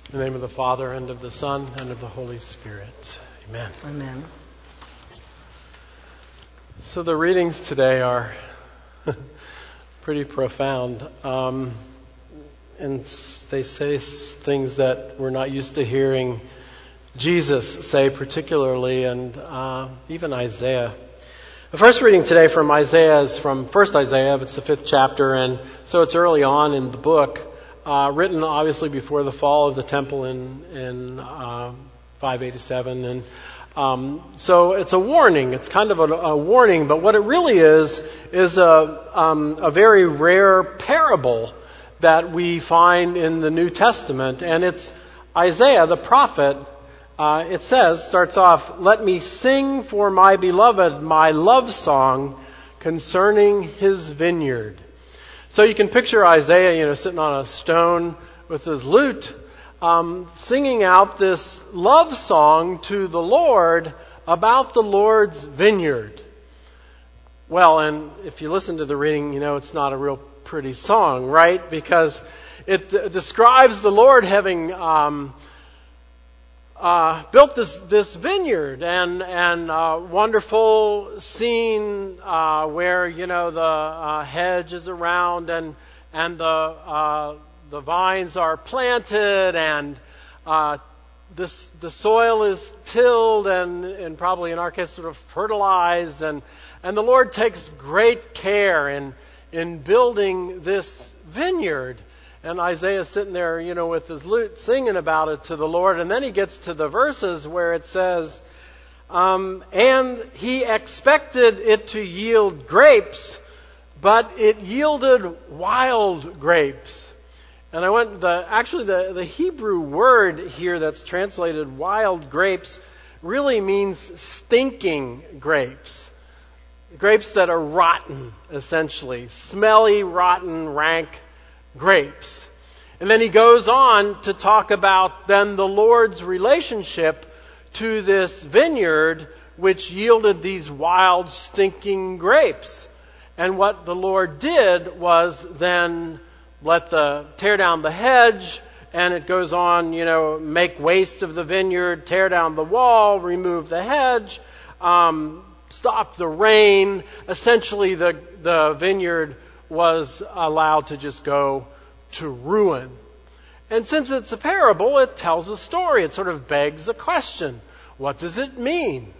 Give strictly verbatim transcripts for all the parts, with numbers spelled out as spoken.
In the name of the Father, and of the Son, and of the Holy Spirit. Amen. Amen. So the readings today are pretty profound. Um, and they say things that we're not used to hearing Jesus say particularly, and uh, even Isaiah. The first reading today from Isaiah is from First Isaiah. It's the fifth chapter, and so it's early on in the book. Uh, written obviously before the fall of the temple in in uh, five eighty-seven, and um, so it's a warning. It's kind of a, a warning, but what it really is is a um, a very rare parable that we find in the New Testament, and it's Isaiah the prophet. Uh, it says, starts off, "Let me sing for my beloved my love song concerning his vineyard." So you can picture Isaiah, you know, sitting on a stone with his lute, um, singing out this love song to the Lord about the Lord's vineyard. Well, and if you listen to the reading, you know it's not a real pretty song, right? Because it uh, describes the Lord having um, uh, built this this vineyard and and uh, wonderful scene uh, where you know the uh, hedge is around and and the uh, the vines are planted and uh, this the soil is tilled and and probably in our case sort of fertilized and and the Lord takes great care in in building this vineyard. And Isaiah's sitting there, you know, with his lute singing about it to the Lord. And then he gets to the verses where it says, um, and he expected it to yield grapes, but it yielded wild grapes. And I went, the actually the, the Hebrew word here that's translated wild grapes really means stinking grapes. Grapes that are rotten, essentially. Smelly, rotten, rank grapes. And then he goes on to talk about then the Lord's relationship to this vineyard which yielded these wild, stinking grapes. And what the Lord did was then let the tear down the hedge, and it goes on, you know, make waste of the vineyard, tear down the wall, remove the hedge, um, stop the rain. Essentially the the vineyard was allowed to just go to ruin. And since it's a parable, it tells a story. It sort of begs a question. What does it mean?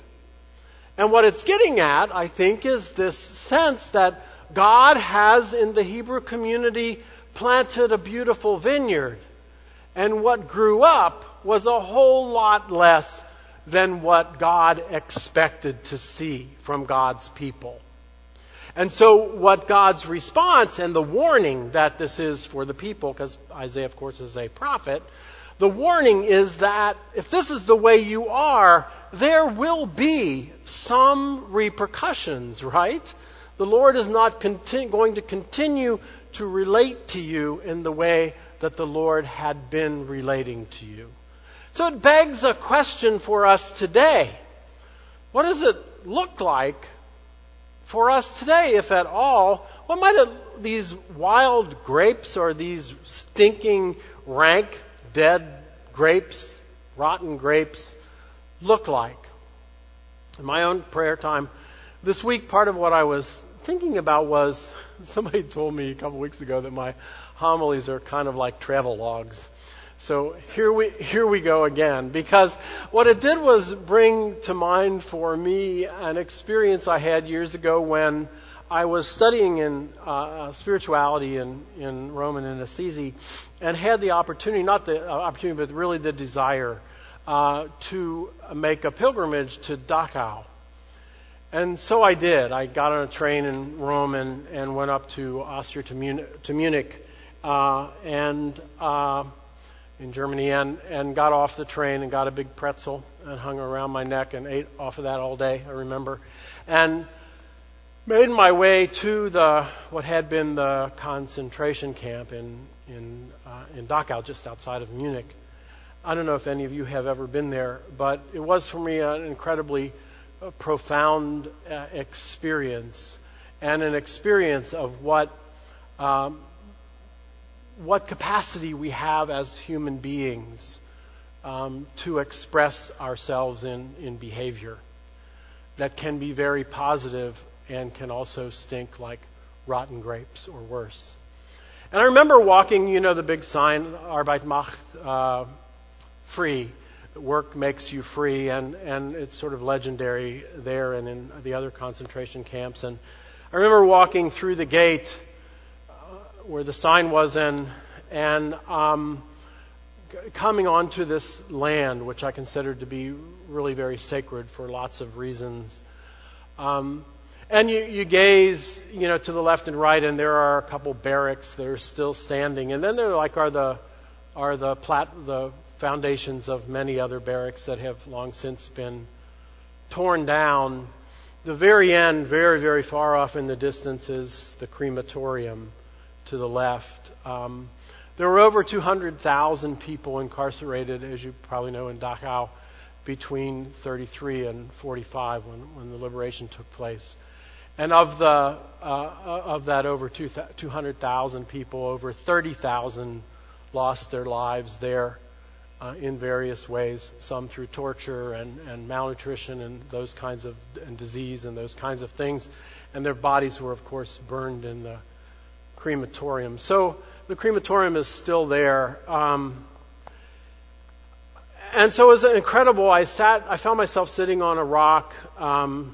And what it's getting at, I think, is this sense that God has in the Hebrew community planted a beautiful vineyard. And what grew up was a whole lot less than what God expected to see from God's people. And so what God's response and the warning that this is for the people, because Isaiah, of course, is a prophet, the warning is that if this is the way you are, there will be some repercussions, right? The Lord is not continu- going to continue to relate to you in the way that the Lord had been relating to you. So it begs a question for us today. What does it look like for us today, if at all? What might it, these wild grapes or these stinking, rank, dead grapes, rotten grapes, look like? In my own prayer time this week, part of what I was thinking about was, somebody told me a couple weeks ago that my homilies are kind of like travel logs. So here we here we go again, because what it did was bring to mind for me an experience I had years ago when I was studying in uh, spirituality in, in Rome and in Assisi, and had the opportunity, not the uh, opportunity, but really the desire uh, to make a pilgrimage to Dachau. And so I did. I got on a train in Rome and, and went up to Austria, to Munich, to Munich uh, and... Uh, in Germany, and, and got off the train and got a big pretzel and hung around my neck and ate off of that all day, I remember. And made my way to the what had been the concentration camp in in uh, in Dachau, just outside of Munich. I don't know if any of you have ever been there, but it was for me an incredibly uh, profound uh, experience, and an experience of what um, what capacity we have as human beings um, to express ourselves in, in behavior that can be very positive and can also stink like rotten grapes or worse. And I remember walking, you know, the big sign, Arbeit macht uh, free, work makes you free, and, and it's sort of legendary there and in the other concentration camps. And I remember walking through the gate uh, where the sign was in, and um, coming onto this land, which I considered to be really very sacred for lots of reasons. Um, and you, you gaze, you know, to the left and right, and there are a couple barracks that are still standing. And then there, like, are the are the plat the foundations of many other barracks that have long since been torn down. The very end, very very far off in the distance, is the crematorium to the left. Um, there were over two hundred thousand people incarcerated, as you probably know, in Dachau between thirty-three and forty-five, when when the liberation took place. And of the uh, of that over two hundred thousand people, over thirty thousand lost their lives there uh, in various ways, some through torture and, and malnutrition and those kinds of and disease and those kinds of things. And their bodies were, of course, burned in the crematorium. So the crematorium is still there. Um, and so it was incredible. I sat, I found myself sitting on a rock, um,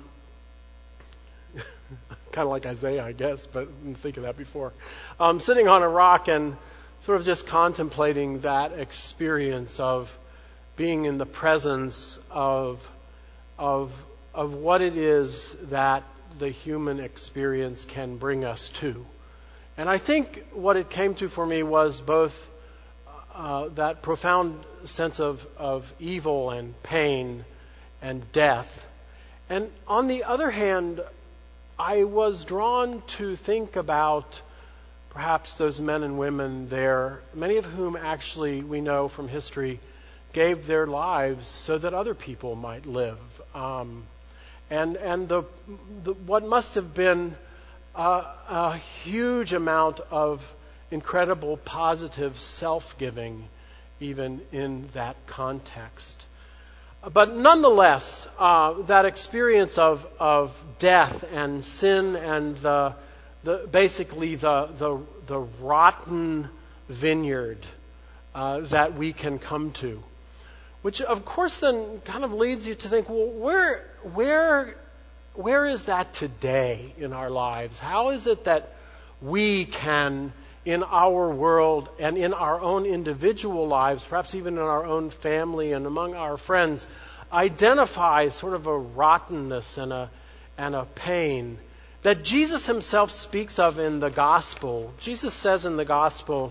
kind of like Isaiah, I guess, but I didn't think of that before. Um, sitting on a rock and sort of just contemplating that experience of being in the presence of of of what it is that the human experience can bring us to. And I think what it came to for me was both uh, that profound sense of, of evil and pain and death. And on the other hand, I was drawn to think about perhaps those men and women there, many of whom actually we know from history gave their lives so that other people might live. Um, and and the, the what must have been a, a huge amount of incredible positive self-giving even in that context. But nonetheless, uh, that experience of, of death and sin and the, the basically the, the, the rotten vineyard uh, that we can come to, which of course then kind of leads you to think, well, where, where, where is that today in our lives? How is it that we can, in our world and in our own individual lives, perhaps even in our own family and among our friends, identify sort of a rottenness and a and a pain that Jesus himself speaks of in the gospel? Jesus says in the gospel,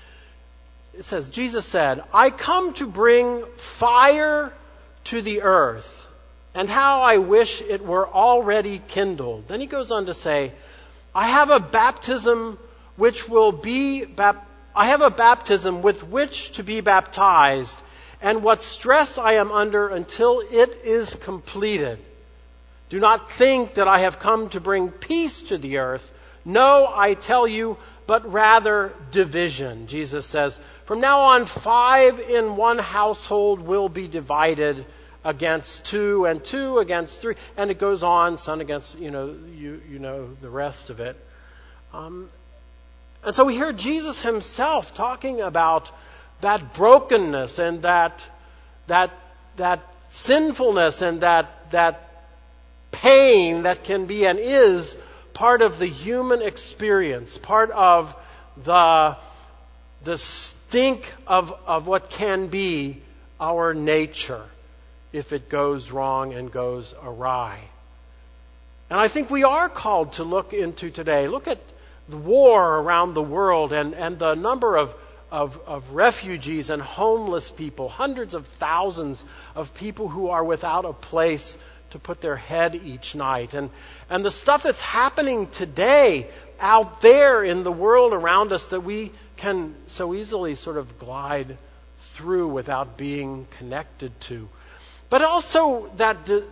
it says, Jesus said, "I come to bring fire to the earth, and how I wish it were already kindled." Then he goes on to say, "I have a baptism which will be, bap- I have a baptism with which to be baptized, and what stress I am under until it is completed. Do not think that I have come to bring peace to the earth. No, I tell you, but rather division." Jesus says, "From now on, five in one household will be divided against two, and two against three." And it goes on, son against, you know, you, you know the rest of it. Um, And so we hear Jesus himself talking about that brokenness and that that that sinfulness and that that pain that can be and is part of the human experience, part of the the stink of, of what can be our nature if it goes wrong and goes awry. And I think we are called to look into today. Look at the war around the world and, and the number of, of, of refugees and homeless people, hundreds of thousands of people who are without a place to put their head each night. And, and the stuff that's happening today out there in the world around us that we can so easily sort of glide through without being connected to. But also that, that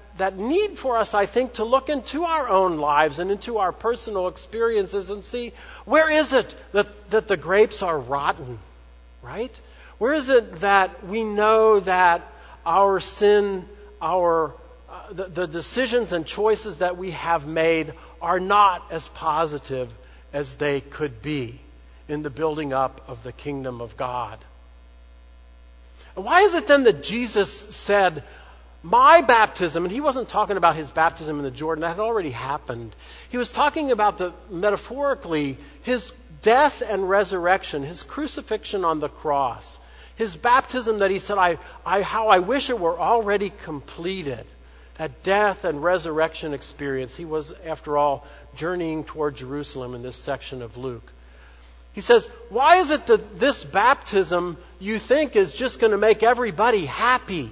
that need for us, I think, to look into our own lives and into our personal experiences and see, where is it that, that the grapes are rotten, right? Where is it that we know that our sin, our uh, the, the decisions and choices that we have made are not as positive as they could be in the building up of the kingdom of God? And why is it then that Jesus said, my baptism, and he wasn't talking about his baptism in the Jordan, that had already happened. He was talking about the, metaphorically, his death and resurrection, his crucifixion on the cross, his baptism that he said, I, I, how I wish it were already completed. That death and resurrection experience. He was, after all, journeying toward Jerusalem in this section of Luke. He says, why is it that this baptism you think is just going to make everybody happy?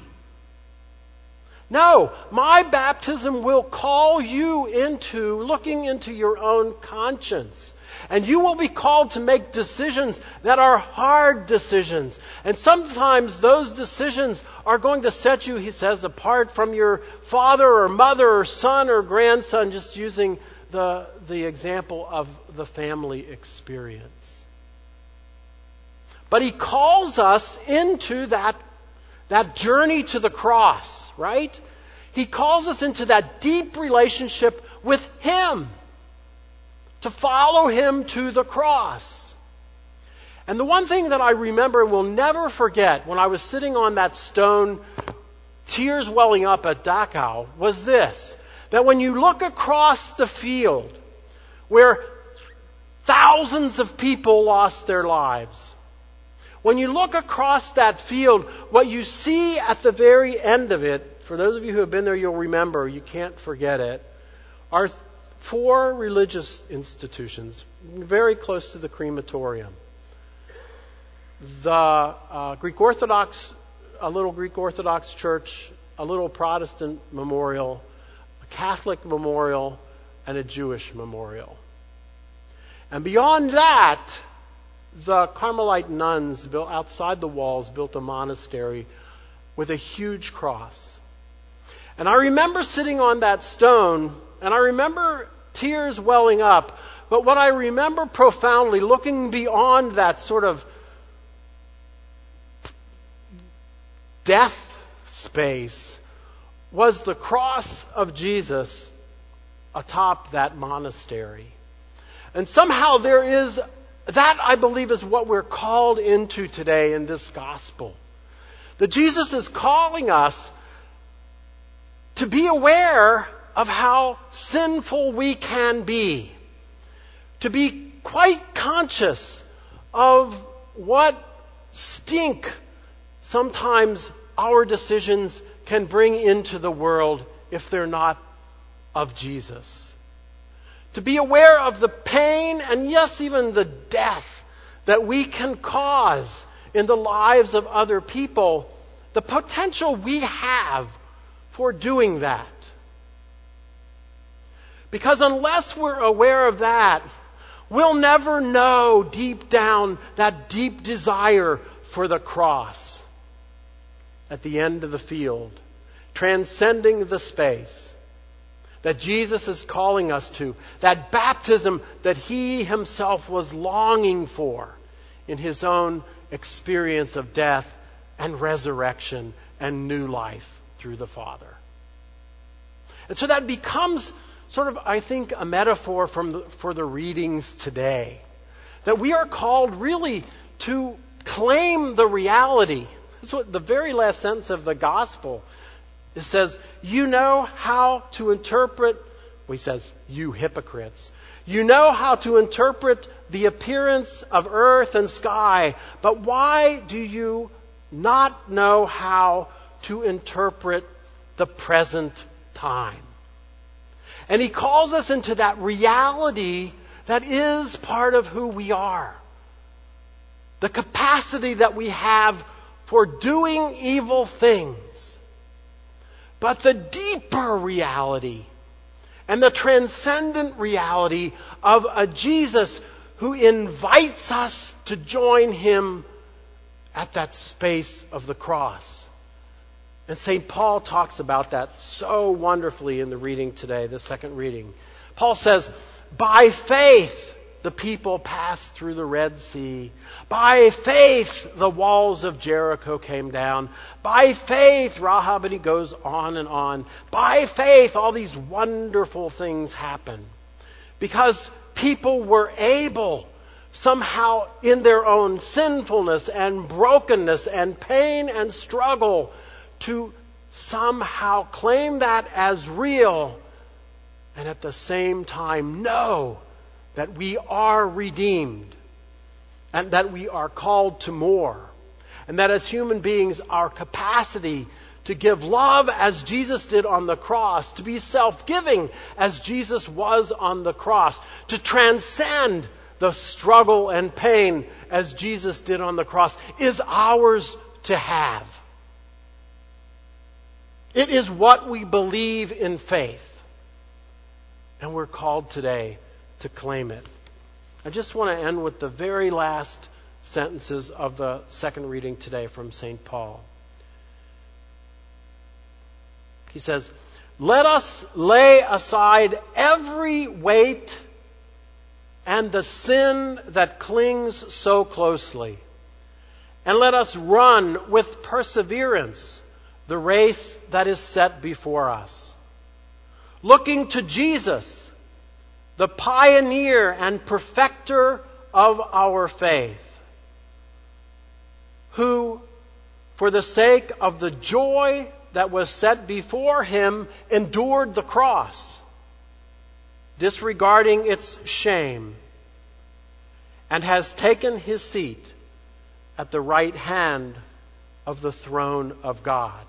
No, my baptism will call you into looking into your own conscience. And you will be called to make decisions that are hard decisions. And sometimes those decisions are going to set you, he says, apart from your father or mother or son or grandson, just using the, the example of the family experience. But he calls us into that That journey to the cross, right? He calls us into that deep relationship with Him. To follow Him to the cross. And the one thing that I remember and will never forget when I was sitting on that stone, tears welling up at Dachau, was this. That when you look across the field where thousands of people lost their lives, when you look across that field, what you see at the very end of it, for those of you who have been there, you'll remember, you can't forget it, are four religious institutions very close to the crematorium. The uh, Greek Orthodox, a little Greek Orthodox church, a little Protestant memorial, a Catholic memorial, and a Jewish memorial. And beyond that, the Carmelite nuns built outside the walls built a monastery with a huge cross. And I remember sitting on that stone, and I remember tears welling up. But what I remember profoundly, looking beyond that sort of death space, was the cross of Jesus atop that monastery. And somehow there is That, I believe, is what we're called into today in this gospel. That Jesus is calling us to be aware of how sinful we can be. To be quite conscious of what stink sometimes our decisions can bring into the world if they're not of Jesus. To be aware of the pain and, yes, even the death that we can cause in the lives of other people, the potential we have for doing that. Because unless we're aware of that, we'll never know deep down that deep desire for the cross at the end of the field, transcending the space that Jesus is calling us to, that baptism that He Himself was longing for in His own experience of death and resurrection and new life through the Father. And so that becomes sort of, I think, a metaphor from the, for the readings today. That we are called really to claim the reality. That's what the very last sentence of the gospel. It says, you know how to interpret, well, he says, you hypocrites. You know how to interpret the appearance of earth and sky, but why do you not know how to interpret the present time? And he calls us into that reality that is part of who we are. The capacity that we have for doing evil things. But the deeper reality and the transcendent reality of a Jesus who invites us to join Him at that space of the cross. And Saint Paul talks about that so wonderfully in the reading today, the second reading. Paul says, by faith the people passed through the Red Sea. By faith the walls of Jericho came down. By faith, Rahab, and he goes on and on. By faith all these wonderful things happen. Because people were able somehow in their own sinfulness and brokenness and pain and struggle to somehow claim that as real and at the same time know that we are redeemed and that we are called to more. And that as human beings, our capacity to give love as Jesus did on the cross, to be self-giving as Jesus was on the cross, to transcend the struggle and pain as Jesus did on the cross, is ours to have. It is what we believe in faith. And we're called today to claim it. I just want to end with the very last sentences of the second reading today from Saint Paul. He says, let us lay aside every weight and the sin that clings so closely, and let us run with perseverance the race that is set before us, looking to Jesus, the pioneer and perfecter of our faith, who, for the sake of the joy that was set before him, endured the cross, disregarding its shame, and has taken his seat at the right hand of the throne of God.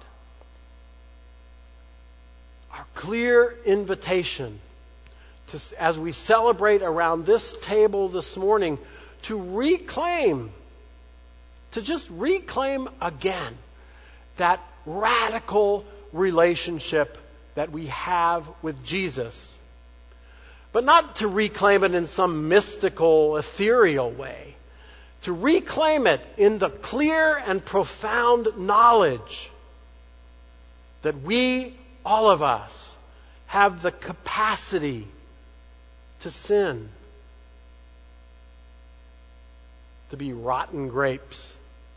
Our clear invitation to, as we celebrate around this table this morning, to reclaim, to just reclaim again that radical relationship that we have with Jesus. But not to reclaim it in some mystical, ethereal way. To reclaim it in the clear and profound knowledge that we, all of us, have the capacity to sin, to be rotten grapes.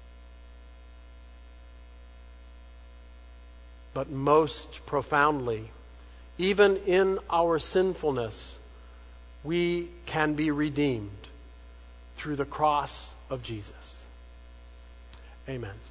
But most profoundly, even in our sinfulness, we can be redeemed through the cross of Jesus. Amen.